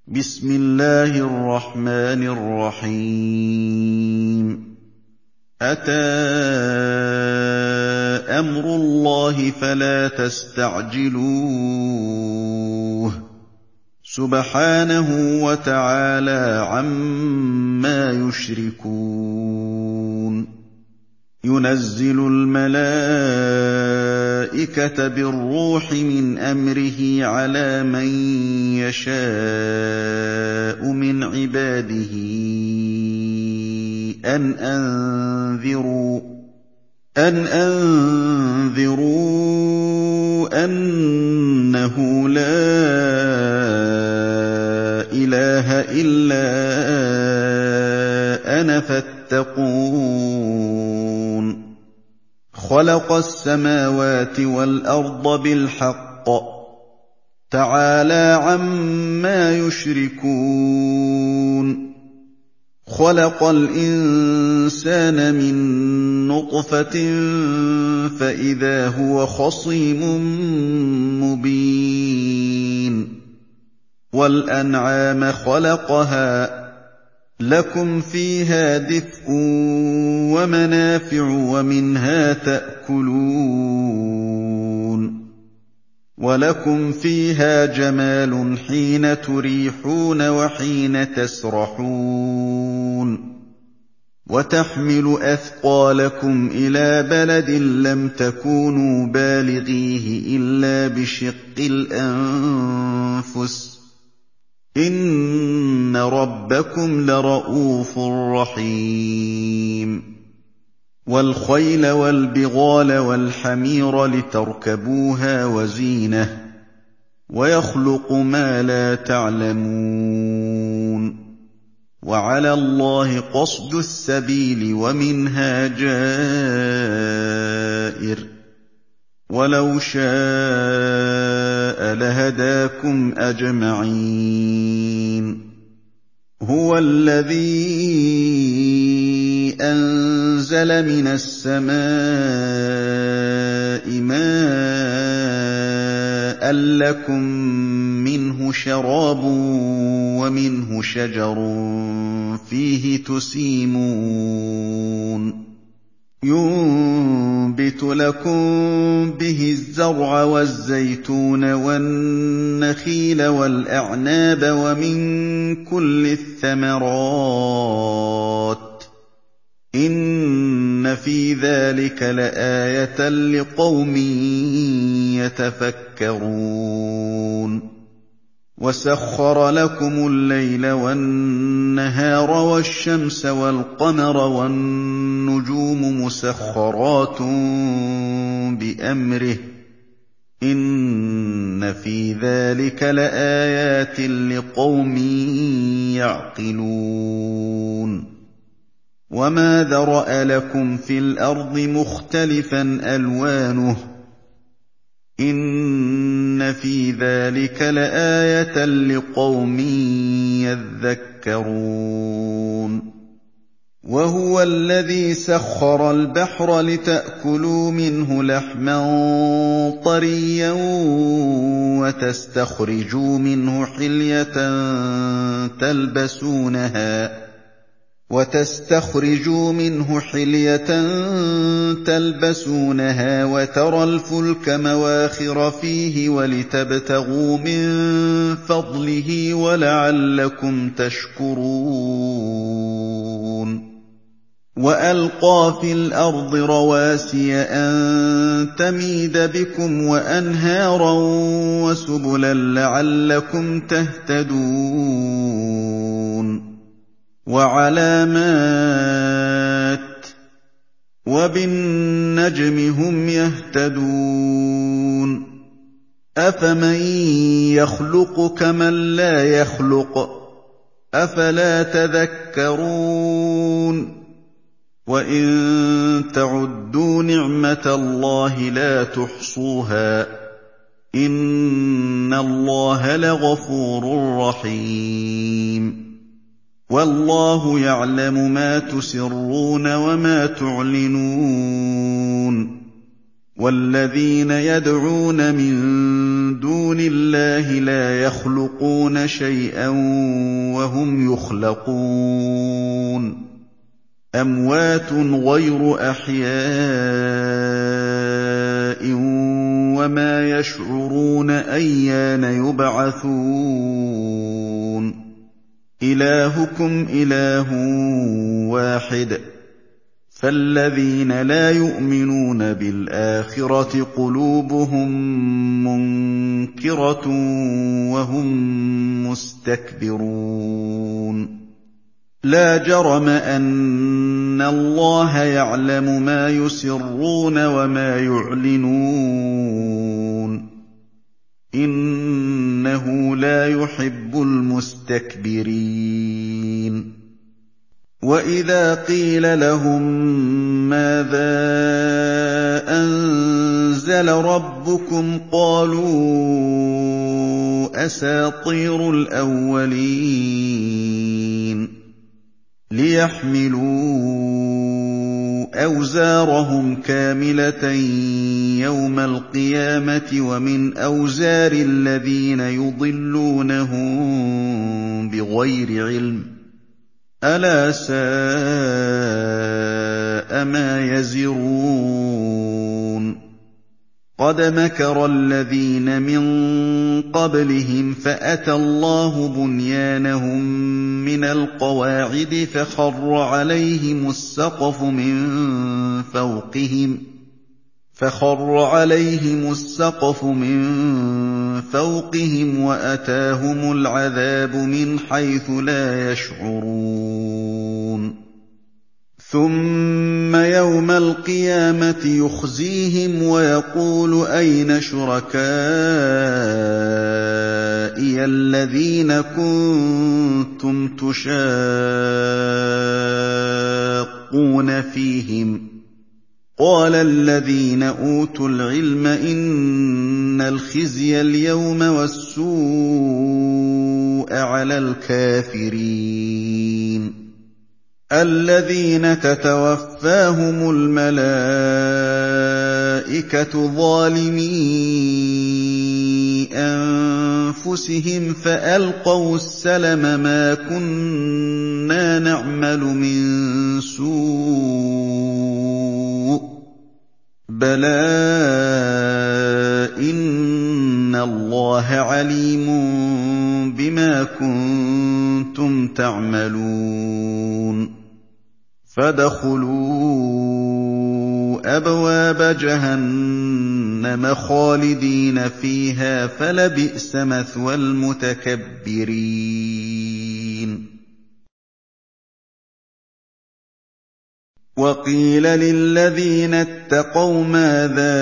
بسم الله الرحمن الرحيم أتى أمر الله فلا تستعجلوه سبحانه وتعالى عما يشركون ينزل الملائكة بالروح من أمره على من يشاء من عباده أن أنذروا أنه لا إله إلا أنا فاتقون خلق السماوات والأرض بالحق تعالى عما يشركون خلق الإنسان من نطفة فإذا هو خصيم مبين والأنعام خلقها لكم فيها دفء ومنافع ومنها تأكلون ولكم فيها جمال حين تريحون وحين تسرحون وتحمل أثقالكم إلى بلد لم تكونوا بالغيه إلا بشق الأنفس إن ربكم لرءوف رحيم والخيل والبغال والحمير لتركبوها وزينة ويخلق ما لا تعلمون وعلى الله قصد السبيل ومنها جائر ولو شاء لهداكم أجمعين هو الذي أنزل من السماء ماء لكم منه شراب ومنه شجر فيه تسيمون ينبت لكم به الزرع والزيتون والنخيل والأعناب ومن كل الثمرات إن في ذلك لآية لقوم يتفكرون وسخر لكم الليل والنهار والشمس والقمر والنجوم مسخرات بأمره إن في ذلك لآيات لقوم يعقلون وما ذرأ لكم في الأرض مختلفا ألوانه إن في ذلك لآية لقوم يذكرون وهو الذي سخر البحر لتأكلوا منه لحما طريا وتستخرجوا منه حلية تلبسونها وترى الفلك مواخر فيه ولتبتغوا من فضله ولعلكم تشكرون وألقى في الأرض رواسي أن تميد بكم وأنهارا وسبلا لعلكم تهتدون وعلامات وبالنجم هم يهتدون أفمن يخلق كمن لا يخلق أفلا تذكرون وإن تعدوا نعمة الله لا تحصوها إن الله لغفور رحيم والله يعلم ما تسرون وما تعلنون وَالَّذِينَ يَدْعُونَ مِن دُونِ اللَّهِ لَا يَخْلُقُونَ شَيْئًا وَهُمْ يُخْلَقُونَ أَمْوَاتٌ غَيْرُ أَحْيَاءٍ وَمَا يَشْعُرُونَ أَيَّانَ يُبْعَثُونَ إِلَٰهُكُمْ إِلَٰهٌ وَاحِدٌ ۚ فَالَّذِينَ لَا يُؤْمِنُونَ بِالْآخِرَةِ قُلُوبُهُم مُّنكِرَةٌ وَهُم مُّسْتَكْبِرُونَ لَا جَرَمَ أَنَّ اللَّهَ يَعْلَمُ مَا يُسِرُّونَ وَمَا يُعْلِنُونَ ۚ إِنَّهُ لَا يُحِبُّ الْمُسْتَكْبِرِينَ وَإِذَا قِيلَ لَهُم مَّاذَا أَنزَلَ رَبُّكُمْ قَالُوا أَسَاطِيرُ الْأَوَّلِينَ لِيَحْمِلُوا أَوْزَارَهُمْ كَامِلَةً يَوْمَ الْقِيَامَةِ وَمِنْ أَوْزَارِ الَّذِينَ يُضِلُّونَهُم بِغَيْرِ عِلْمٍ ۗ أَلَا سَاءَ مَا يَزِرُونَ قَدْ مَكَرَ الَّذِينَ مِن قَبْلِهِمْ فَأَتَى اللَّهُ بُنْيَانَهُم مِّنَ الْقَوَاعِدِ فَخَرَّ عَلَيْهِمُ السَّقْفُ مِن فَوْقِهِمْ وَأَتَاهُمُ الْعَذَابُ مِنْ حَيْثُ لَا يَشْعُرُونَ ثُمَّ يَوْمَ الْقِيَامَةِ يُخْزِيهِمْ وَيَقُولُ أَيْنَ شُرَكَائِيَ الَّذِينَ كُنتُمْ تُشَاقُّونَ فِيهِمْ ۚ قَالَ الَّذِينَ أُوتُوا الْعِلْمَ إِنَّ الْخِزْيَ الْيَوْمَ وَالسُّوءَ عَلَى الْكَافِرِينَ الَّذِينَ تَتَوَفَّاهُمُ الْمَلَائِكَةُ ظَالِمِي أَنفُسِهِمْ فَأَلْقَوُا السَّلَمَ مَا كُنَّا نَعْمَلُ مِن سُوءٍ بَلَىٰ إِنَّ اللَّهَ عَلِيمٌ بِمَا كُنتُمْ تَعْمَلُونَ فَادْخُلُوا أَبْوَابَ جَهَنَّمَ خَالِدِينَ فِيهَا ۖ فَلَبِئْسَ مَثْوَى الْمُتَكَبِّرِينَ وَقِيلَ لِلَّذِينَ اتَّقَوْا مَاذَا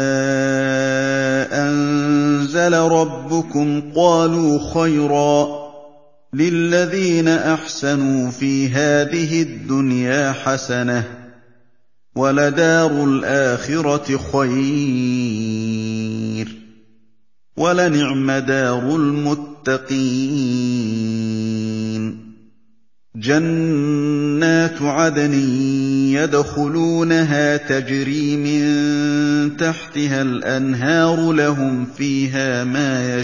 أَنزَلَ رَبُّكُمْ ۚ قَالُوا خَيْرًا ۗ لِّلَّذِينَ أَحْسَنُوا فِي هَٰذِهِ الدُّنْيَا حَسَنَةٌ ۚ وَلَدَارُ الْآخِرَةِ خَيْرٌ ۚ وَلَنِعْمَ دَارُ الْمُتَّقِينَ جَنَّاتُ عَدْنٍ يَدْخُلُونَهَا تَجْرِي مِن تَحْتِهَا الْأَنْهَارُ ۖ لَهُمْ فِيهَا مَا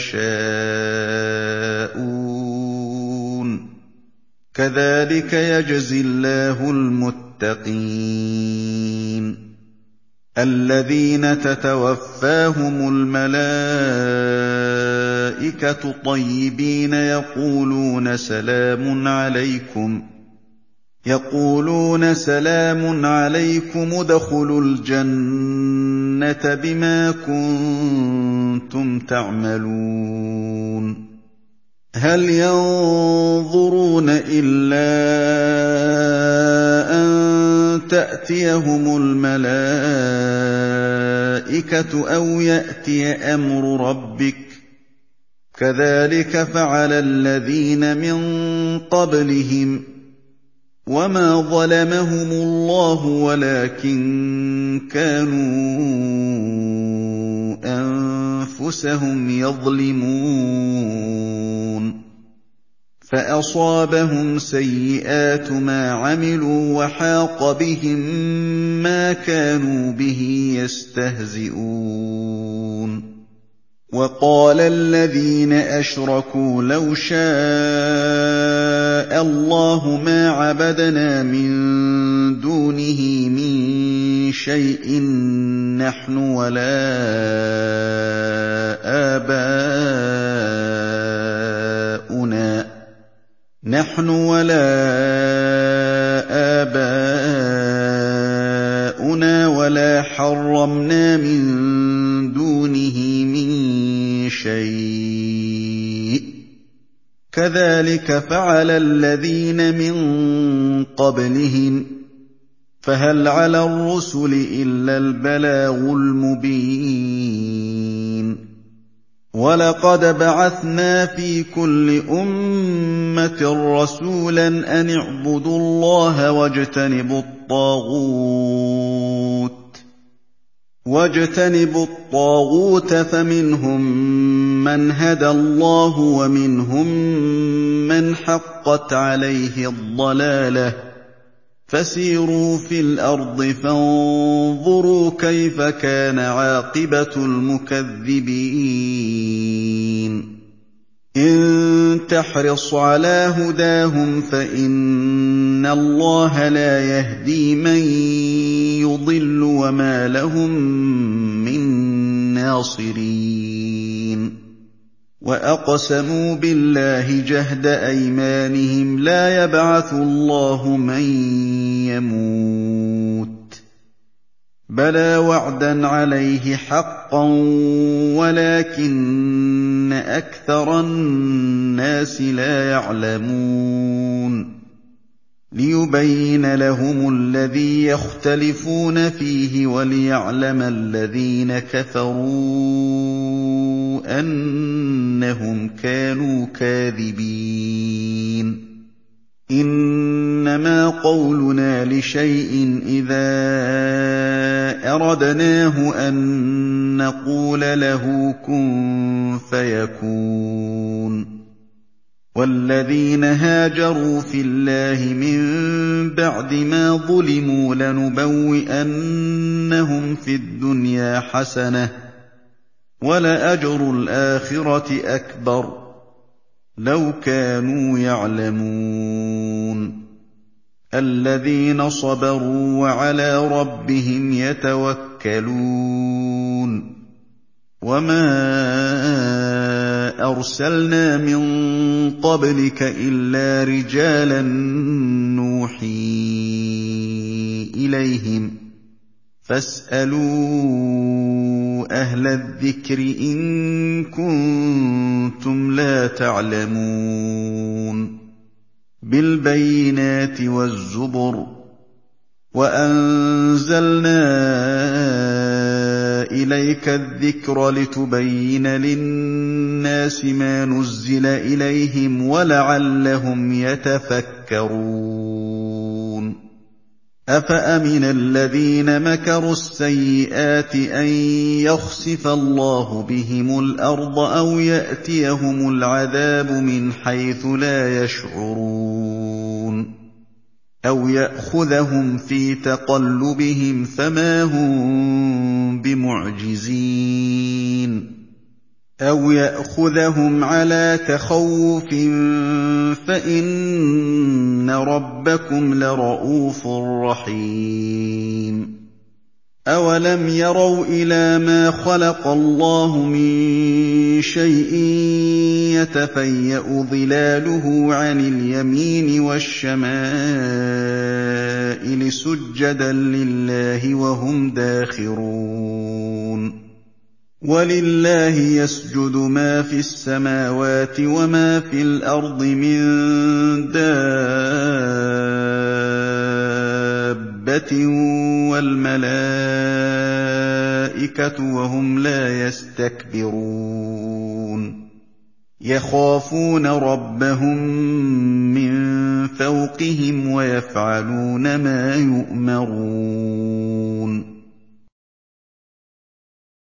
يَشَاءُونَ ۚ كَذَٰلِكَ يَجْزِي اللَّهُ الْمُتَّقِينَ الَّذِينَ تَتَوَفَّاهُمُ الْمَلَائِكَةُ طَيِّبِينَ يَقُولُونَ سَلَامٌ عَلَيْكُمُ ادْخُلُوا الْجَنَّةَ بِمَا كُنتُمْ تَعْمَلُونَ هَلْ يَنظُرُونَ إِلَّا أَن تَأْتِيَهُمُ الْمَلَائِكَةُ أَوْ يَأْتِيَ أَمْرُ رَبِّكَ ۚ كَذَٰلِكَ فَعَلَ الَّذِينَ مِن قَبْلِهِمْ ۚ وَمَا ظَلَمَهُمُ اللَّهُ وَلَٰكِن كَانُوا أَنفُسَهُمْ يَظْلِمُونَ فَأَصَابَهُمْ سَيِّئَاتُ مَا عَمِلُوا وَحَاقَ بِهِم مَّا كَانُوا بِهِ يَسْتَهْزِئُونَ وَقَالَ الَّذِينَ أَشْرَكُوا لَوْ شَاءَ اللَّهُ مَا عَبَدْنَا مِن دُونِهِ مِن شَيْءٍ نَّحْنُ وَلَا آبَاؤُنَا وَلَا حَرَّمْنَا مِن دُونِهِ مِن شَيْءٍ ۚ كَذَٰلِكَ فَعَلَ الَّذِينَ مِن قَبْلِهِمْ ۚ فَهَلْ عَلَى الرُّسُلِ إِلَّا الْبَلَاغُ الْمُبِينُ وَلَقَدْ بَعَثْنَا فِي كُلِّ أُمَّةٍ رَّسُولًا أَنِ اعْبُدُوا اللَّهَ وَاجْتَنِبُوا الطَّاغُوتَ ۖ فَمِنْهُم مَّنْ هَدَى اللَّهُ وَمِنْهُم مَّنْ حَقَّتْ عَلَيْهِ الضَّلَالَةُ ۚ فَسِيرُوا فِي الْأَرْضِ فَانظُرُوا كَيْفَ كَانَ عَاقِبَةُ الْمُكَذِّبِينَ إِن تَحْرِصْ عَلَىٰ هُدَاهُمْ فَإِنَّ اللَّهَ لَا يَهْدِي مَن يُضِلُّ وَمَا لَهُم مِّن نَّاصِرِينَ وَأَقْسَمُوا بِاللَّهِ جَهْدَ أَيْمَانِهِمْ لَا يَبْعَثُ اللَّهُ مَن يَمُوتُ ۚ بَلَىٰ وَعْدًا عَلَيْهِ حَقًّا وَلَٰكِنَّ أَكْثَرَ النَّاسِ لَا يَعْلَمُونَ لِيُبَيِّنَ لَهُمُ الَّذِي يَخْتَلِفُونَ فِيهِ وَلِيَعْلَمَ الَّذِينَ كَفَرُوا أَنَّهُمْ كَانُوا كَاذِبِينَ إِنَّمَا قَوْلُنَا لِشَيْءٍ إِذَا أَرَدْنَاهُ أَن نَّقُولَ لَهُ كُن فَيَكُونُ وَالَّذِينَ هَاجَرُوا فِي اللَّهِ مِن بَعْدِ مَا ظُلِمُوا لَنُبَوِّئَنَّهُمْ فِي الدُّنْيَا حَسَنَةً ۖ وَلَأَجْرُ الْآخِرَةِ أَكْبَرُ ۚ لَوْ كَانُوا يَعْلَمُونَ الَّذِينَ صَبَرُوا وَعَلَىٰ رَبِّهِمْ يَتَوَكَّلُونَ وَمَا أَرْسَلْنَا مِن قَبْلِكَ إِلَّا رِجَالًا نُّوحِي إِلَيْهِمْ ۖ فَاسْأَلُوا أَهْلَ الذِّكْرِ إِن كُنتُمْ لَا تَعْلَمُونَ بِالْبَيِّنَاتِ وَالزُّبُرِ ۗ وَأَنزَلْنَا إِلَيْكَ الذِّكْرَ لِتُبَيِّنَ لِلنَّاسِ مَا نُزِّلَ إِلَيْهِمْ وَلَعَلَّهُمْ يَتَفَكَّرُونَ أَفَأَمِنَ الَّذِينَ مَكَرُوا السَّيِّئَاتِ أَن يَخْسِفَ اللَّهُ بِهِمُ الْأَرْضَ أَوْ يَأْتِيَهُمُ الْعَذَابُ مِنْ حَيْثُ لَا يَشْعُرُونَ أَوْ يَأْخُذَهُمْ فِي تَقَلُّبِهِمْ فَمَا هُم بِمُعْجِزِينَ أَوْ يَأْخُذَهُمْ عَلَىٰ تَخَوُّفٍ فَإِنَّ رَبَّكُمْ لَرَءُوفٌ رَّحِيمٌ أَوَلَمْ يَرَوْا إِلَىٰ مَا خَلَقَ اللَّهُ مِن شَيْءٍ يَتَفَيَّأُ ظِلَالُهُ عَنِ الْيَمِينِ وَالشَّمَائِلِ سُجَّدًا لِّلَّهِ وَهُمْ دَاخِرُونَ وَلِلَّهِ يَسْجُدُ مَا فِي السَّمَاوَاتِ وَمَا فِي الْأَرْضِ مِن دَابَّةٍ وَالْمَلَائِكَةُ وَهُمْ لَا يَسْتَكْبِرُونَ يَخَافُونَ رَبَّهُم مِّن فَوْقِهِمْ وَيَفْعَلُونَ مَا يُؤْمَرُونَ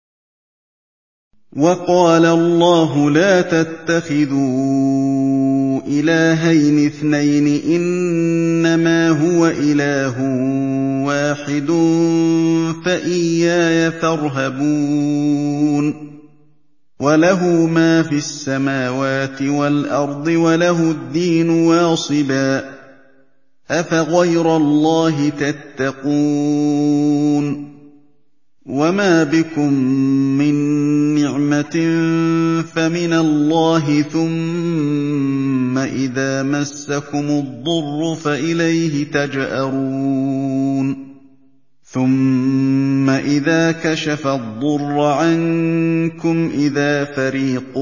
وَقَالَ اللَّهُ لَا تَتَّخِذُوا إِلَٰهَيْنِ اثْنَيْنِ إِنَّمَا هُوَ إِلَٰهٌ وَاحِدٌ فَإِيَّايَ فَارْهَبُونِ وَلَهُ مَا فِي السَّمَاوَاتِ وَالْأَرْضِ وَلَهُ الدِّينُ وَاصِبًا ۚ أَفَغَيْرَ اللَّهِ تَتَّقُونَ وَمَا بِكُم مِّن نِّعْمَةٍ فَمِنَ اللَّهِ ۖ ثُمَّ إِذَا مَسَّكُمُ الضُّرُّ فَإِلَيْهِ تَجْأَرُونَ ثُمَّ إِذَا كَشَفَ الضُّرَّ عَنكُمْ إِذَا فَرِيقٌ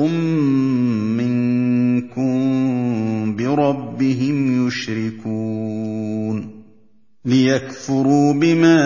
مِّنكُم بِرَبِّهِمْ يُشْرِكُونَ لِيَكْفُرُوا بِمَا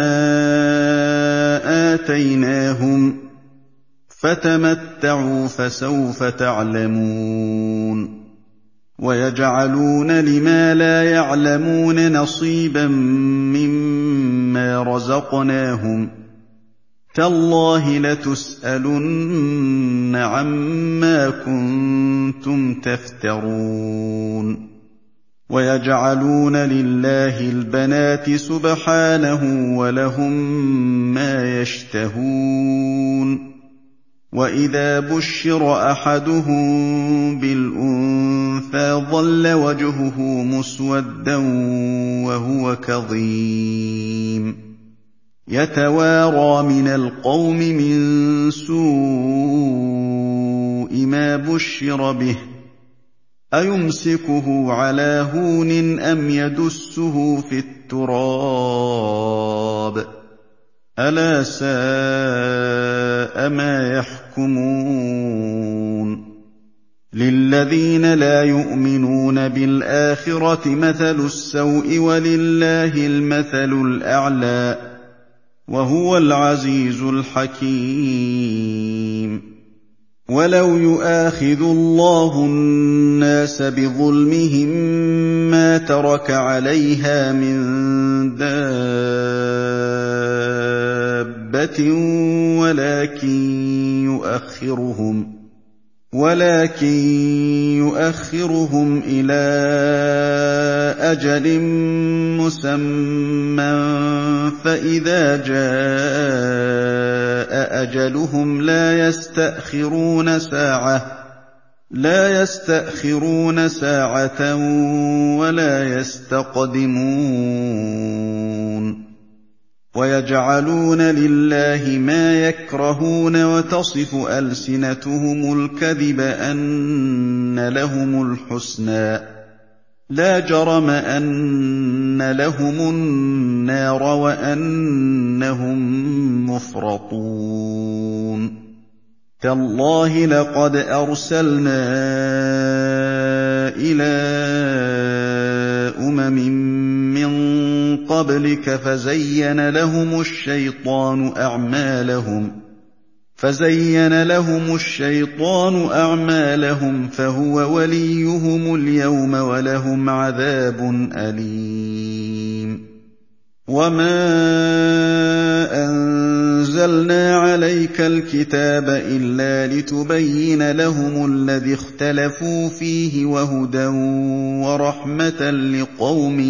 آتَيْنَاهُمْ ۚ فَتَمَتَّعُوا فَسَوْفَ تَعْلَمُونَ وَيَجْعَلُونَ لِمَا لَا يَعْلَمُونَ نَصِيبًا مِّمَّا رَزَقْنَاهُمْ ۗ تَاللَّهِ لَتُسْأَلُنَّ عَمَّا كُنتُمْ تَفْتَرُونَ وَيَجْعَلُونَ لِلَّهِ الْبَنَاتِ سُبْحَانَهُ ۖ وَلَهُم مَّا يَشْتَهُونَ وَإِذَا بُشِّرَ أَحَدُهُم بِالْأُنثَىٰ ظَلَّ وَجْهُهُ مُسْوَدًّا وَهُوَ كَظِيمٌ يَتَوَارَىٰ مِنَ الْقَوْمِ مِن سُوءِ مَا بُشِّرَ بِهِ ۚ أَيُمْسِكُهُ عَلَىٰ هُونٍ أَمْ يَدُسُّهُ فِي التُّرَابِ ۗ أَلَا سَاءَ مَا يَحْكُمُونَ لِلَّذِينَ لَا يُؤْمِنُونَ بِالْآخِرَةِ مَثَلُ السَّوْءِ ۖ وَلِلَّهِ الْمَثَلُ الْأَعْلَىٰ ۚ وَهُوَ الْعَزِيزُ الْحَكِيمُ وَلَوْ يُؤَاخِذُ اللَّهُ النَّاسَ بِظُلْمِهِم مَّا تَرَكَ عَلَيْهَا مِن دَابَّةٍ وَلَٰكِن يُؤَخِّرُهُمْ إِلَىٰ أَجَلٍ مُّسَمًّى ۖ فَإِذَا جَاءَ أَجَلُهُمْ لَا يَسْتَأْخِرُونَ سَاعَةً ۖ وَلَا يَسْتَقْدِمُونَ وَيَجْعَلُونَ لِلَّهِ مَا يَكْرَهُونَ وَتَصِفُ أَلْسِنَتُهُمُ الْكَذِبَ أَنَّ لَهُمُ الْحُسْنَىٰ ۖ لَا جَرَمَ أَنَّ لَهُمُ النَّارَ وَأَنَّهُم مُّفْرَطُونَ تَاللَّهِ لَقَدْ أَرْسَلْنَا إِلَىٰ أُمَمٍ مِّن قَبْلِكَ فَزَيَّنَ لَهُمُ الشَّيْطَانُ أَعْمَالَهُمْ فَهُوَ وَلِيُّهُمُ الْيَوْمَ وَلَهُمْ عَذَابٌ أَلِيمٌ وَمَا أَنزَلْنَا عَلَيْكَ الْكِتَابَ إِلَّا لِتُبَيِّنَ لَهُمُ الَّذِي اخْتَلَفُوا فِيهِ وَهُدًى وَرَحْمَةً لِّقَوْمٍ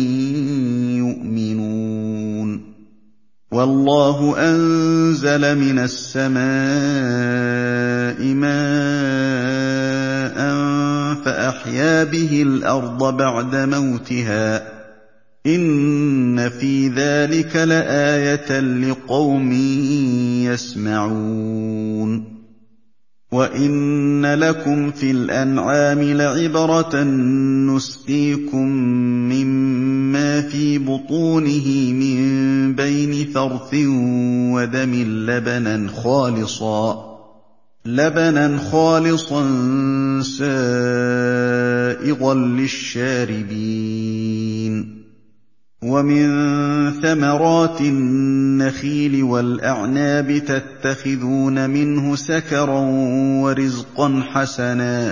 يُؤْمِنُونَ وَاللَّهُ أَنزَلَ مِنَ السَّمَاءِ مَاءً فَأَحْيَا بِهِ الْأَرْضَ بَعْدَ مَوْتِهَا ۚ إِنَّ فِي ذَٰلِكَ لَآيَةً لِّقَوْمٍ يَسْمَعُونَ وَإِنَّ لَكُمْ فِي الْأَنْعَامِ لَعِبْرَةً ۖ نُّسْقِيكُم مِّمَّا فِي بُطُونِهِ مِن بَيْنِ فَرْثٍ وَدَمٍ لَّبَنًا خَالِصًا سَائِغًا لِّلشَّارِبِينَ وَمِن ثَمَرَاتِ النَّخِيلِ وَالْأَعْنَابِ تَتَّخِذُونَ مِنْهُ سَكَرًا وَرِزْقًا حَسَنًا ۗ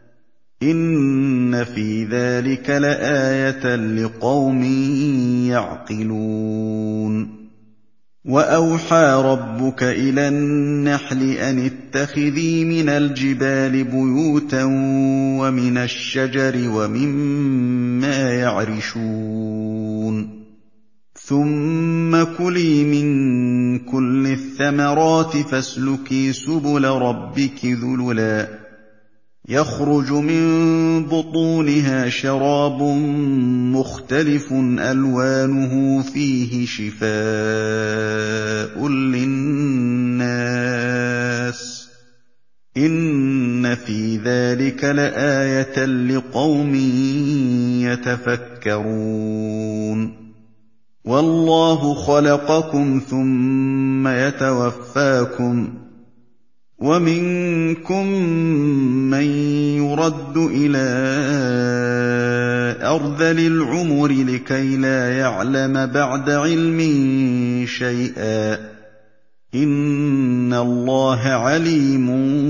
إِنَّ فِي ذَٰلِكَ لَآيَةً لِّقَوْمٍ يَعْقِلُونَ وَأَوْحَىٰ رَبُّكَ إِلَى النَّحْلِ أَنِ اتَّخِذِي مِنَ الْجِبَالِ بُيُوتًا وَمِنَ الشَّجَرِ وَمِمَّا يَعْرِشُونَ ثُمَّ كُلِي مِن كُلِّ الثَّمَرَاتِ فَاسْلُكِي سُبُلَ رَبِّكِ ذُلُلًا يَخْرُجُ مِن بُطُونِهَا شَرَابٌ مُّخْتَلِفٌ أَلْوَانُهُ فِيهِ شِفَاءٌ لِّلنَّاسِ ۗ إِنَّ فِي ذَٰلِكَ لَآيَةً لِّقَوْمٍ يَتَفَكَّرُونَ وَاللَّهُ خَلَقَكُمْ ثُمَّ يَتَوَفَّاكُمْ ۚ وَمِنكُم مَّن يُرَدُّ إِلَىٰ أَرْذَلِ الْعُمُرِ لِكَيْ لَا يَعْلَمَ بَعْدَ عِلْمٍ شَيْئًا ۚ إِنَّ اللَّهَ عَلِيمٌ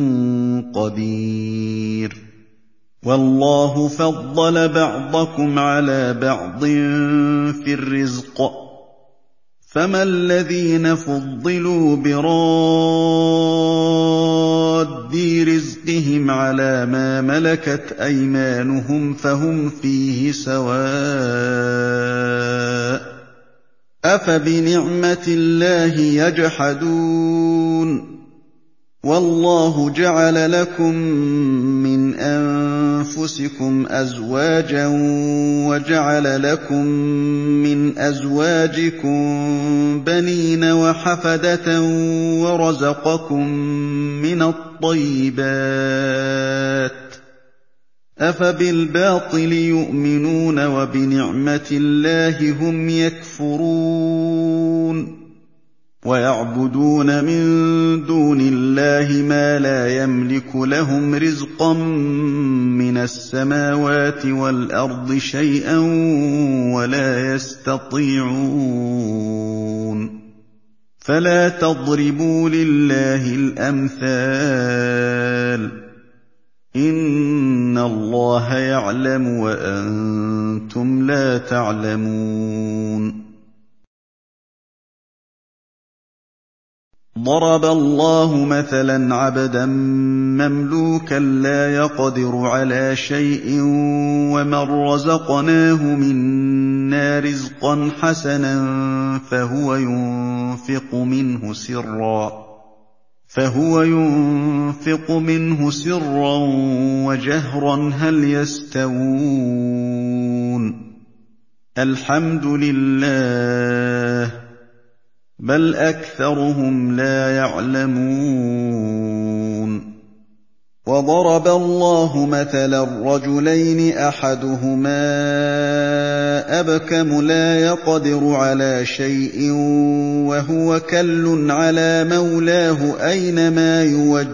قَدِيرٌ وَاللَّهُ فَضَّلَ بَعْضَكُمْ عَلَىٰ بَعْضٍ فِي الرِّزْقِ ۚ فَمَا الَّذِينَ فُضِّلُوا بِرَادِّي رِزْقِهِمْ عَلَىٰ مَا مَلَكَتْ أَيْمَانُهُمْ فَهُمْ فِيهِ سَوَاءٌ ۚ أَفَبِنِعْمَةِ اللَّهِ يَجْحَدُونَ وَاللَّهُ جَعَلَ لَكُم مِّنْ أَنفُسِكُمْ أَزْوَاجًا وَجَعَلَ لَكُم مِّنْ أَزْوَاجِكُم بَنِينَ وَحَفَدَةً وَرَزَقَكُم مِّنَ الطَّيِّبَاتِ ۚ أَفَبِالْبَاطِلِ يُؤْمِنُونَ وَبِنِعْمَةِ اللَّهِ هُمْ يَكْفُرُونَ وَيَعْبُدُونَ مِن دُونِ اللَّهِ مَا لَا يَمْلِكُ لَهُمْ رِزْقًا مِّنَ السَّمَاوَاتِ وَالْأَرْضِ شَيْئًا وَلَا يَسْتَطِيعُونَ فَلَا تَضْرِبُوا لِلَّهِ الْأَمْثَالَ ۚ إِنَّ اللَّهَ يَعْلَمُ وَأَنتُمْ لَا تَعْلَمُونَ ضَرَبَ اللَّهُ مَثَلًا عَبْدًا مَّمْلُوكًا لَّا يَقْدِرُ عَلَىٰ شَيْءٍ وَمَن رَّزَقْنَاهُ مِنَّا رِزْقًا حَسَنًا فَهُوَ يُنفِقُ مِنْهُ سِرًّا وَجَهْرًا هَلْ يَسْتَوُونَ ۚ الْحَمْدُ لِلَّهِ ۚ بَلْ أَكْثَرُهُمْ لَا يَعْلَمُونَ وَضَرَبَ اللَّهُ مَثَلًا رَّجُلَيْنِ أَحَدُهُمَا أَبْكَمُ لَا يَقْدِرُ عَلَىٰ شَيْءٍ وَهُوَ كَلٌّ عَلَىٰ مَوْلَاهُ أَيْنَمَا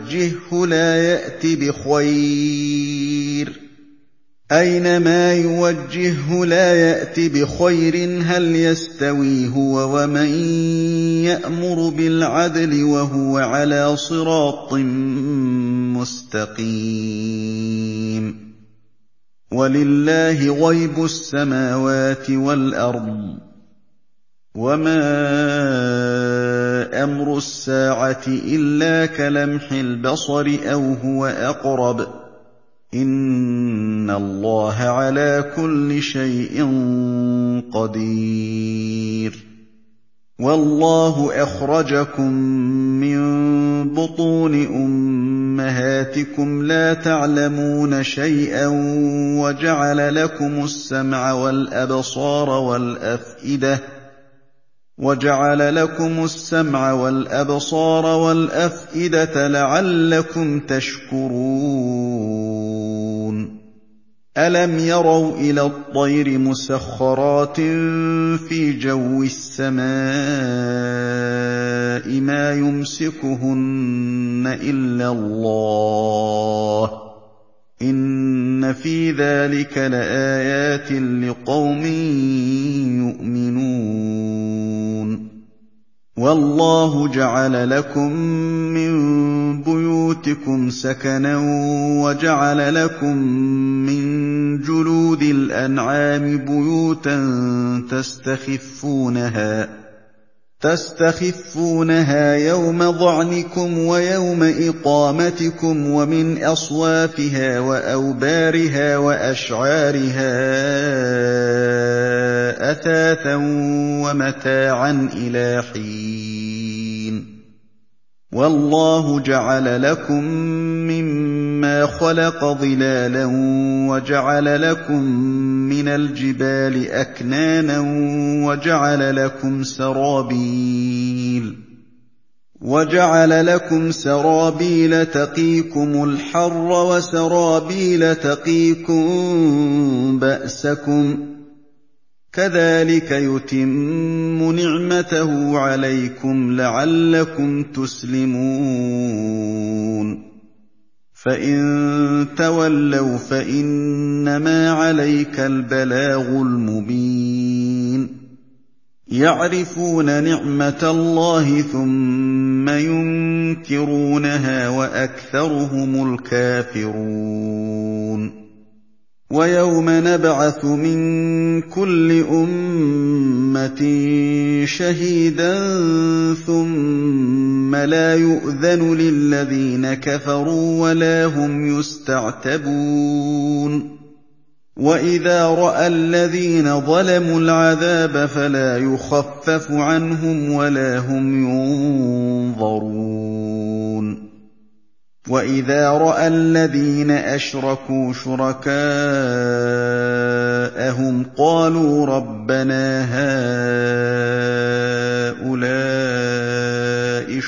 يُوَجِّههُّ لَا يَأْتِ بِخَيْرٍ هَلْ يَسْتَوِي هُوَ وَمَن يَأْمُرُ بِالْعَدْلِ وَهُوَ عَلَىٰ صِرَاطٍ مُّسْتَقِيمٍ وَلِلَّهِ غَيْبُ السَّمَاوَاتِ وَالْأَرْضِ ۚ وَمَا أَمْرُ السَّاعَةِ إِلَّا كَلَمْحِ الْبَصَرِ أَوْ هُوَ أَقْرَبُ ۚ إِنَّ اللَّهَ عَلَىٰ كُلِّ شَيْءٍ قَدِيرٌ وَاللَّهُ أَخْرَجَكُم مِّن بُطُونِ أُمَّهَاتِكُمْ لَا تَعْلَمُونَ شَيْئًا وَجَعَلَ لَكُمُ السَّمْعَ وَالْأَبْصَارَ وَالْأَفْئِدَةَ لَعَلَّكُمْ تَشْكُرُونَ أَلَمْ يَرَوْا إِلَى الطَّيْرِ مُسَخَّرَاتٍ فِي جَوِّ السَّمَاءِ مَا يُمْسِكُهُنَّ إِلَّا اللَّهُ ۗ إِنَّ فِي ذَٰلِكَ لَآيَاتٍ لِّقَوْمٍ يُؤْمِنُونَ وَاللَّهُ جَعَلَ لَكُم مِّن بُيُوتِكُمْ سَكَنًا وَجَعَلَ لَكُم مِّن جُلُودِ الْأَنْعَامِ بُيُوتًا تَسْتَخِفُّونَهَا ۖ تَسْتَخِفُّونَهَا يَوْمَ ظَعْنِكُمْ وَيَوْمَ إِقَامَتِكُمْ وَمِنْ أَصْوَافِهَا وَأَوْبَارِهَا وَأَشْعَارِهَا أَثَاثًا وَمَتَاعًا إِلَىٰ حِينٍ وَاللَّهُ جَعَلَ لَكُم مِّمَّا خَلَقَ ظِلَالًا وَجَعَلَ لَكُم مِّنَ الْجِبَالِ أَكْنَانًا وَجَعَلَ لَكُمْ سَرَابِيلَ تَقِيكُمُ الْحَرَّ وَسَرَابِيلَ تَقِيكُم بَأْسَكُمْ ۚ كَذَٰلِكَ يُتِمُّ نِعْمَتَهُ عَلَيْكُمْ لَعَلَّكُمْ تُسْلِمُونَ فَإِن تَوَلَّوْا فَإِنَّمَا عَلَيْكَ الْبَلَاغُ الْمُبِينُ يَعْرِفُونَ نِعْمَتَ اللَّهِ ثُمَّ يُنكِرُونَهَا وَأَكْثَرُهُمُ الْكَافِرُونَ وَيَوْمَ نَبْعَثُ مِن كُلِّ أُمَّةٍ شَهِيدًا ثُمَّ لَا يُؤْذَنُ لِلَّذِينَ كَفَرُوا وَلَا هُمْ يُسْتَعْتَبُونَ وَإِذَا رَأَى الَّذِينَ ظَلَمُوا الْعَذَابَ فَلَا يُخَفَّفُ عَنْهُمْ وَلَا هُمْ يُنظَرُونَ وَإِذَا رَأَى الَّذِينَ أَشْرَكُوا شُرَكَاءَهُمْ قَالُوا رَبَّنَا هَٰؤُلَاءِ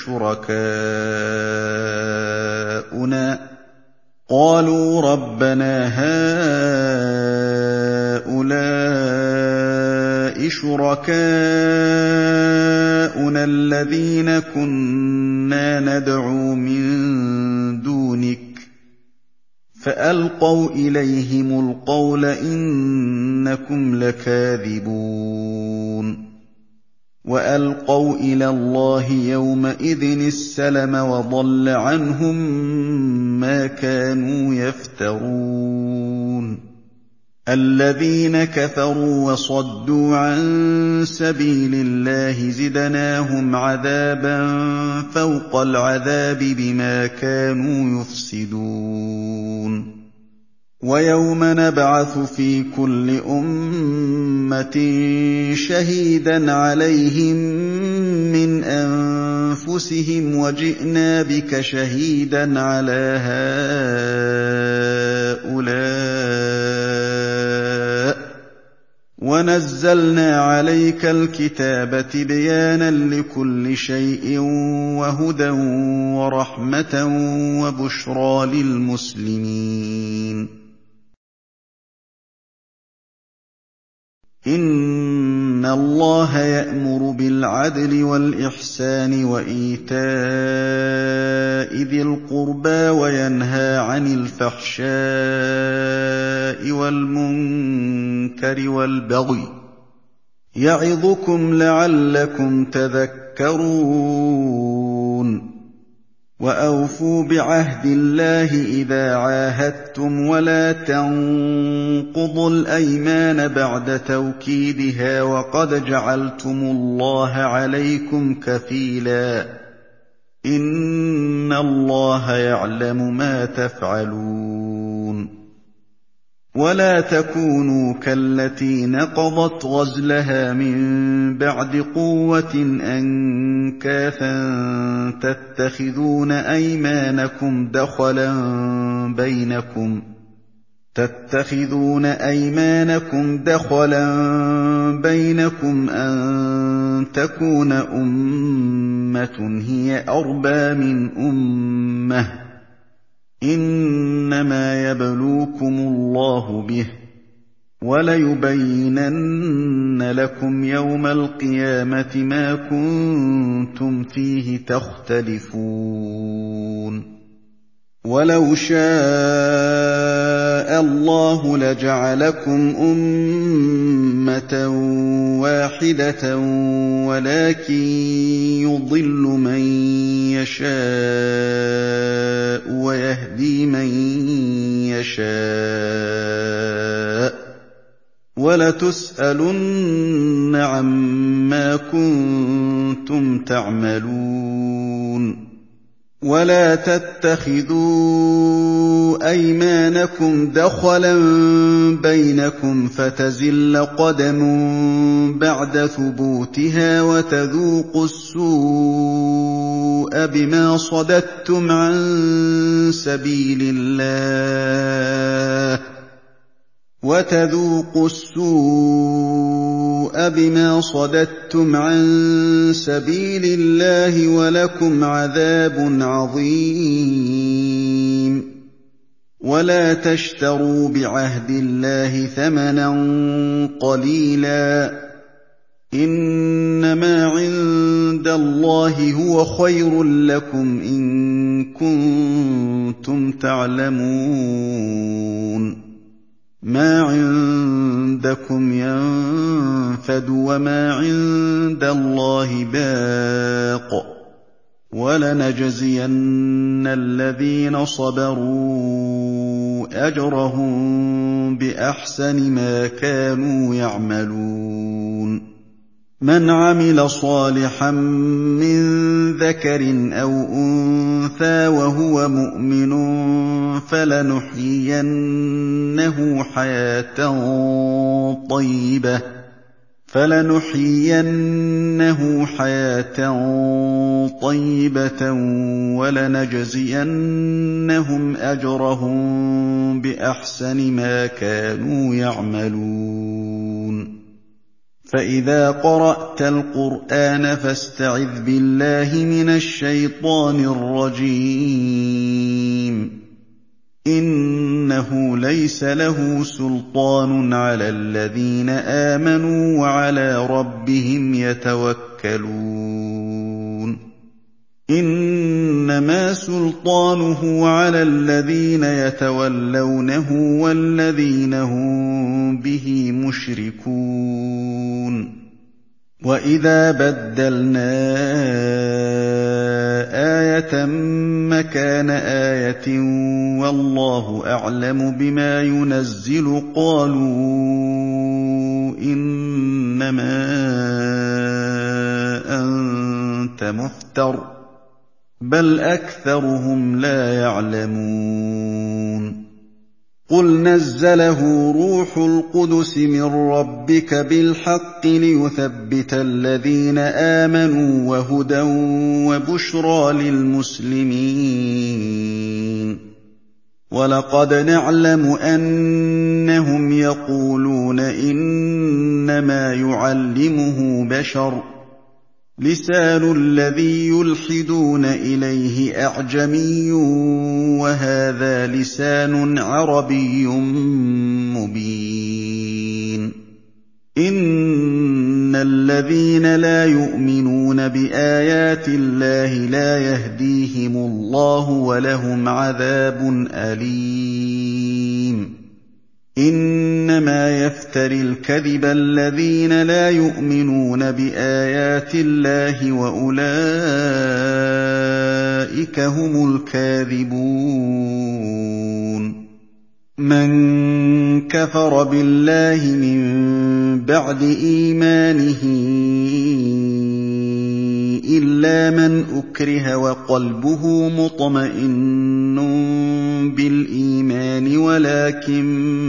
شُرَكَاؤُنَا الَّذِينَ كُنَّا نَدْعُو مِن دُونِكَ ۖ فَأَلْقَوْا إِلَيْهِمُ الْقَوْلَ إِنَّكُمْ لَكَاذِبُونَ وَأَلْقَوْا إِلَى اللَّهِ يَوْمَئِذٍ السَّلَمَ وَضَلَّ عَنْهُم مَّا كَانُوا يَفْتَرُونَ الَّذِينَ كَفَرُوا وَصَدُّوا عَن سَبِيلِ اللَّهِ زِدْنَاهُمْ عَذَابًا فَوْقَ الْعَذَابِ بِمَا كَانُوا يُفْسِدُونَ وَيَوْمَ نَبْعَثُ فِي كُلِّ أُمَّةٍ شَهِيدًا عَلَيْهِم مِّنْ أَنفُسِهِمْ وَجِئْنَا بِكَ شَهِيدًا عَلَىٰ هَٰؤُلَاءِ وَنَزَّلْنَا عَلَيْكَ الْكِتَابَ تِبْيَانًا لِّكُلِّ شَيْءٍ وَهُدًى وَرَحْمَةً وَبُشْرَىٰ لِلْمُسْلِمِينَ إِنَّ اللَّهَ يَأْمُرُ بِالْعَدْلِ وَالْإِحْسَانِ وَإِيتَاءِ ذِي الْقُرْبَىٰ وَيَنْهَىٰ عَنِ الْفَحْشَاءِ وَالْمُنكَرِ وَالْبَغْيِ ۚ يَعِظُكُمْ لَعَلَّكُمْ تَذَكَّرُونَ وَأَوْفُوا بِعَهْدِ اللَّهِ إِذَا عَاهَدتُّمْ وَلَا تَنقُضُوا الْأَيْمَانَ بَعْدَ تَوْكِيدِهَا وَقَدْ جَعَلْتُمُ اللَّهَ عَلَيْكُمْ كَفِيلًا ۚ إِنَّ اللَّهَ يَعْلَمُ مَا تَفْعَلُونَ وَلَا تَكُونُوا كَالَّتِي نَقَضَتْ غَزْلَهَا مِن بَعْدِ قُوَّةٍ أَنكَاثًا تَتَّخِذُونَ أَيْمَانَكُمْ دَخَلًا بَيْنَكُمْ أَن تَكُونَ أُمَّةٌ هِيَ أَرْبَىٰ مِنْ أُمَّةٍ ۚ إِنَّمَا يَبْلُوكُمُ اللَّهُ بِهِ ۚ وَلَيُبَيِّنَنَّ لَكُمْ يَوْمَ الْقِيَامَةِ مَا كُنتُمْ فِيهِ تَخْتَلِفُونَ وَلَوْ شَاءَ اللَّهُ لَجَعَلَكُمْ أُمَّةً وَاحِدَةً وَلَٰكِن يُضِلُّ مَن يَشَاءُ وَيَهْدِي مَن يَشَاءُ ۚ وَلَتُسْأَلُنَّ عَمَّا كُنتُمْ تَعْمَلُونَ وَلَا تَتَّخِذُوا أَيْمَانَكُمْ دَخَلًا بَيْنَكُمْ فَتَزِلَّ قَدَمٌ بَعْدَ ثُبُوتِهَا وَتَذُوقُوا السُّوءَ بِمَا صَدَدتُّمْ عَن سَبِيلِ اللَّهِ وَلَكُمْ عَذَابٌ عَظِيمٌ وَلَا تَشْتَرُوا بِعَهْدِ اللَّهِ ثَمَنًا قَلِيلًا ۚ إِنَّمَا عِندَ اللَّهِ هُوَ خَيْرٌ لَّكُمْ إِن كُنتُمْ تَعْلَمُونَ مَا عِندَكُمْ يَنفَدُ وَمَا عِندَ اللَّهِ بَاقٍ ۗ وَلَنَجْزِيَنَّ الَّذِينَ صَبَرُوا أَجْرَهُم بِأَحْسَنِ مَا كَانُوا يَعْمَلُونَ مَنْ عَمِلَ صَالِحًا مِّن ذَكَرٍ أَوْ أُنثَىٰ وَهُوَ مُؤْمِنٌ فَلَنُحْيِيَنَّهُ حَيَاةً طَيِّبَةً وَلَنَجْزِيَنَّهُمْ أَجْرَهُم بِأَحْسَنِ مَا كَانُوا يَعْمَلُونَ فَإِذَا قَرَأْتَ الْقُرْآنَ فَاسْتَعِذْ بِاللَّهِ مِنَ الشَّيْطَانِ الرَّجِيمِ إِنَّهُ لَيْسَ لَهُ سُلْطَانٌ عَلَى الَّذِينَ آمَنُوا وَعَلَىٰ رَبِّهِمْ يَتَوَكَّلُونَ إِنَّمَا سُلْطَانُهُ عَلَى الَّذِينَ يَتَوَلَّوْنَهُ وَالَّذِينَ هُم بِهِ مُشْرِكُونَ وَإِذَا بَدَّلْنَا آيَةً مَّكَانَ آيَةٍ وَاللَّهُ أَعْلَمُ بِمَا يُنَزِّلُ قَالُوا إِنَّمَا أَنتَ مُفْتَرٍ ۚ بَلْ أَكْثَرُهُمْ لَا يَعْلَمُونَ قُلْ نَزَّلَهُ رُوحُ الْقُدُسِ مِن رَّبِّكَ بِالْحَقِّ لِيُثَبِّتَ الَّذِينَ آمَنُوا وَهُدًى وَبُشْرَىٰ لِلْمُسْلِمِينَ وَلَقَدْ نَعْلَمُ أَنَّهُمْ يَقُولُونَ إِنَّمَا يُعَلِّمُهُ بَشَرٌ ۗ لِّسَانُ الَّذِي يُلْحِدُونَ إِلَيْهِ أَعْجَمِيٌّ وَهَٰذَا لِسَانٌ عَرَبِيٌّ مُّبِينٌ إِنَّ الَّذِينَ لَا يُؤْمِنُونَ بِآيَاتِ اللَّهِ لَا يَهْدِيهِمُ اللَّهُ وَلَهُمْ عَذَابٌ أَلِيمٌ إِنَّمَا يَفْتَرِي الْكَذِبَ الَّذِينَ لَا يُؤْمِنُونَ بِآيَاتِ اللَّهِ وَأُولَٰئِكَ هُمُ الْكَاذِبُونَ مَن كَفَرَ بِاللَّهِ مِن بَعْدِ إِيمَانِهِ إِلَّا مَنْ أُكْرِهَ وَقَلْبُهُ مُطْمَئِنٌّ بِالْإِيمَانِ وَلَٰكِن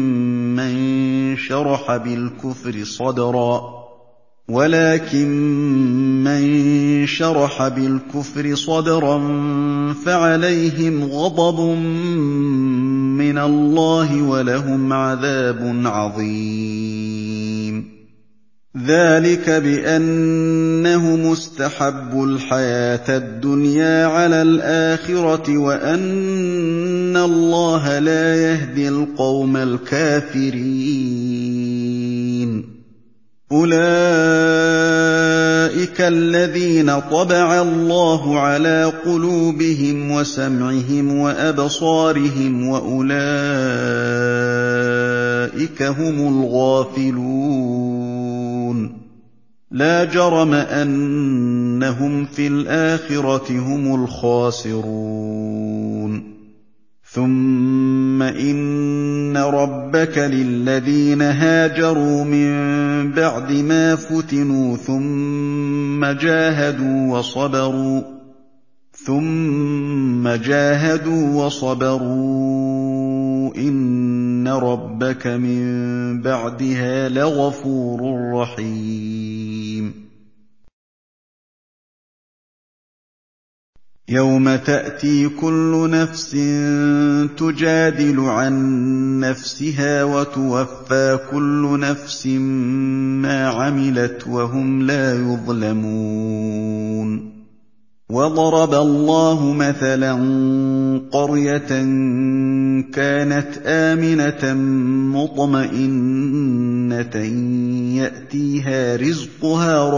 مَّن شَرَحَ بِالْكُفْرِ صَدْرًا فَعَلَيْهِمْ غَضَبٌ مِّنَ اللَّهِ وَلَهُمْ عَذَابٌ عَظِيمٌ ذَٰلِكَ بِأَنَّهُمُ اسْتَحَبُّوا الْحَيَاةَ الدُّنْيَا عَلَى الْآخِرَةِ وَأَنَّ اللَّهَ لَا يَهْدِي الْقَوْمَ الْكَافِرِينَ أُولَٰئِكَ الَّذِينَ طَبَعَ اللَّهُ عَلَىٰ قُلُوبِهِمْ وَسَمْعِهِمْ وَأَبْصَارِهِمْ وَأُولَٰئِكَ هُمُ الْغَافِلُونَ لَا جَرَمَ أَنَّهُمْ فِي الْآخِرَةِ هُمُ الْخَاسِرُونَ ثُمَّ إِنَّ رَبَّكَ لِلَّذِينَ هَاجَرُوا مِن بَعْدِ مَا فُتِنُوا ثُمَّ جَاهَدُوا وَصَبَرُوا إِنَّ رَبَّكَ مِن بَعْدِهَا لَغَفُورٌ رَّحِيمٌ يَوْمَ تَأْتِي كُلُّ نَفْسٍ تُجَادِلُ عَن نَّفْسِهَا وَتُوَفَّىٰ كُلُّ نَفْسٍ مَّا عَمِلَتْ وَهُمْ لَا يُظْلَمُونَ وَضَرَبَ اللَّهُ مَثَلًا قَرْيَةً كَانَتْ آمِنَةً مُّطْمَئِنَّةً يَأْتِيهَا رِزْقُهَا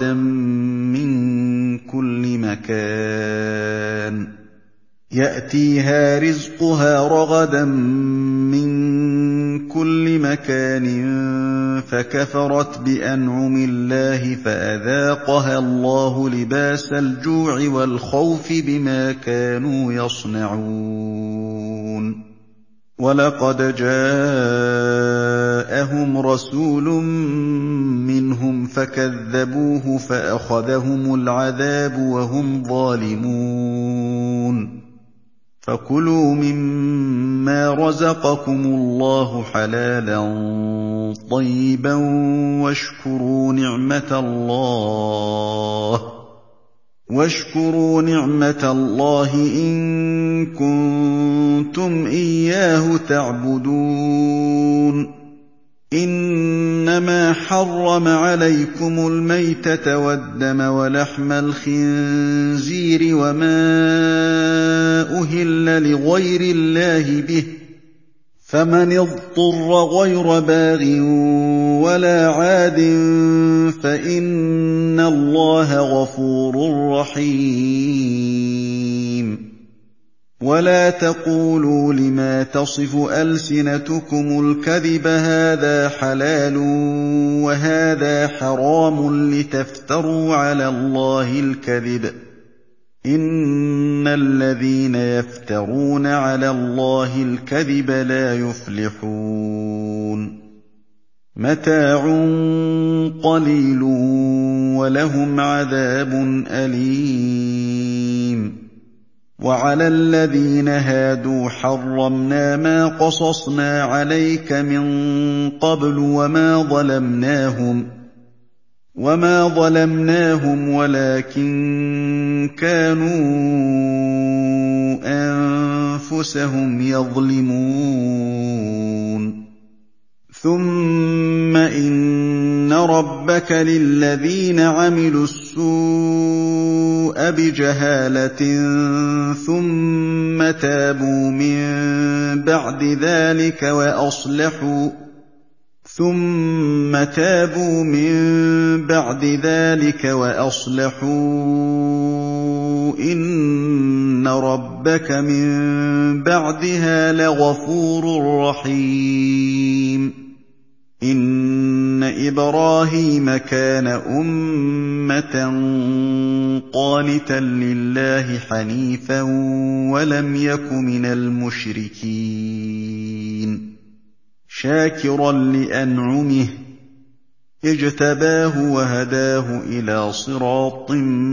رَغَدًا مِّن كُلِّ مَكَانٍ فَكَفَرَتْ بِأَنْعُمِ اللَّهِ فَأَذَاقَهَا اللَّهُ لِبَاسَ الْجُوعِ وَالْخَوْفِ بِمَا كَانُوا يَصْنَعُونَ وَلَقَدْ جَاءَهُمْ رَسُولٌ مِّنْهُمْ فَكَذَّبُوهُ فَأَخَذَهُمُ الْعَذَابُ وَهُمْ ظَالِمُونَ فَكُلُوا مِمَّا رَزَقَكُمُ اللَّهُ حَلَالًا طَيِّبًا وَاشْكُرُوا نِعْمَةَ اللَّهِ إِن كُنتُمْ إِيَّاهُ تَعْبُدُونَ إِنَّمَا حَرَّمَ عَلَيْكُمُ الْمَيْتَةَ وَالدَّمَ وَلَحْمَ الْخِنزِيرِ وَمَا أُهِلَّ لِغَيْرِ اللَّهِ بِهِ ۖ فَمَنِ اضْطُرَّ غَيْرَ بَاغٍ وَلَا عَادٍ فَإِنَّ اللَّهَ غَفُورٌ رَّحِيمٌ وَلَا تَقُولُوا لِمَا تَصِفُ أَلْسِنَتُكُمُ الْكَذِبَ هَٰذَا حَلَالٌ وَهَٰذَا حَرَامٌ لِّتَفْتَرُوا عَلَى اللَّهِ الْكَذِبَ ۚ إِنَّ الَّذِينَ يَفْتَرُونَ عَلَى اللَّهِ الْكَذِبَ لَا يُفْلِحُونَ مَتَاعٌ قَلِيلٌ وَلَهُمْ عَذَابٌ أَلِيمٌ وَعَلَى الَّذِينَ هَادُوا حَرَّمْنَا مَا قَصَصْنَا عَلَيْكَ مِن قَبْلُ وَمَا ظَلَمْنَاهُمْ وَلَٰكِن كَانُوا أَنفُسَهُمْ يَظْلِمُونَ ثُمَّ إِنَّ رَبَّكَ لِلَّذِينَ عَمِلُوا السُّوءَ بِجَهَالَةٍ ثُمَّ تَابُوا مِن بَعْدِ ذَٰلِكَ وَأَصْلَحُوا إِنَّ رَبَّكَ مِن بَعْدِهَا لَغَفُورٌ رَّحِيمٌ إِنَّ إِبْرَاهِيمَ كَانَ أُمَّةً قَانِتًا لِّلَّهِ حَنِيفًا وَلَمْ يَكُ مِنَ الْمُشْرِكِينَ شَاكِرًا لِّأَنْعُمِهِ اجْتَبَاهُ وَهَدَاهُ إِلَىٰ صِرَاطٍ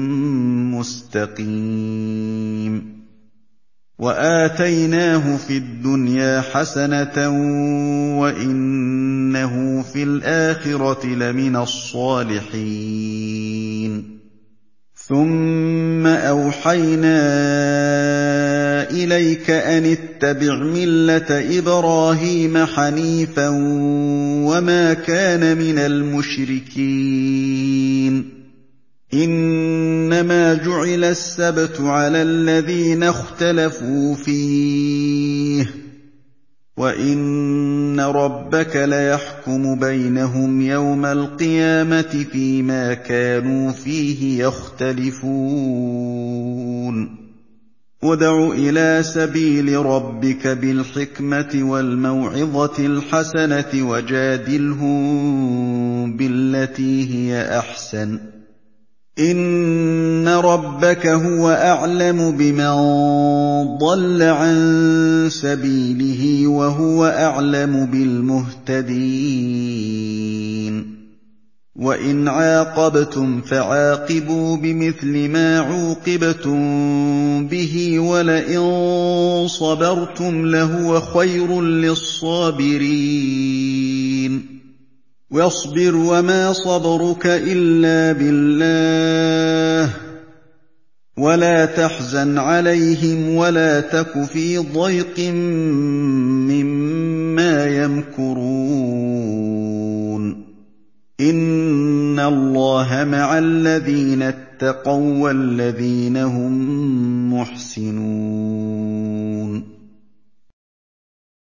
مُّسْتَقِيمٍ وَآتَيْنَاهُ فِي الدُّنْيَا حَسَنَةً وَإِنَّهُ فِي الْآخِرَةِ لَمِنَ الصَّالِحِينَ ثُمَّ أَوْحَيْنَا إِلَيْكَ أَنِ اتَّبِعْ مِلَّةَ إِبْرَاهِيمَ حَنِيفًا وَمَا كَانَ مِنَ الْمُشْرِكِينَ إِنَّمَا جُعِلَ السَّبْتُ عَلَى الَّذِينَ اخْتَلَفُوا فِيهِ ۚ وَإِنَّ رَبَّكَ لَيَحْكُمُ بَيْنَهُمْ يَوْمَ الْقِيَامَةِ فِيمَا كَانُوا فِيهِ يَخْتَلِفُونَ ادْعُ إِلَىٰ سَبِيلِ رَبِّكَ بِالْحِكْمَةِ وَالْمَوْعِظَةِ الْحَسَنَةِ وَجَادِلْهُم بِالَّتِي هِيَ أَحْسَنُ ۚ إِنَّ رَبَّكَ هُوَ أَعْلَمُ بِمَن ضَلَّ عَن سَبِيلِهِ وَهُوَ أَعْلَمُ بِالْمُهْتَدِينَ وَإِنْ عَاقَبْتُمْ فَعَاقِبُوا بِمِثْلِ مَا عُوقِبْتُم بِهِ وَلَئِن صَبَرْتُمْ لَهُوَ خَيْرٌ لِّلصَّابِرِينَ وَاصْبِرْ وَمَا صَبْرُكَ إِلَّا بِاللَّهِ ۚ وَلَا تَحْزَنْ عَلَيْهِمْ وَلَا تَكُ فِي ضَيْقٍ مِّمَّا يَمْكُرُونَ إِنَّ اللَّهَ مَعَ الَّذِينَ اتَّقَوا وَّالَّذِينَ هُم مُّحْسِنُونَ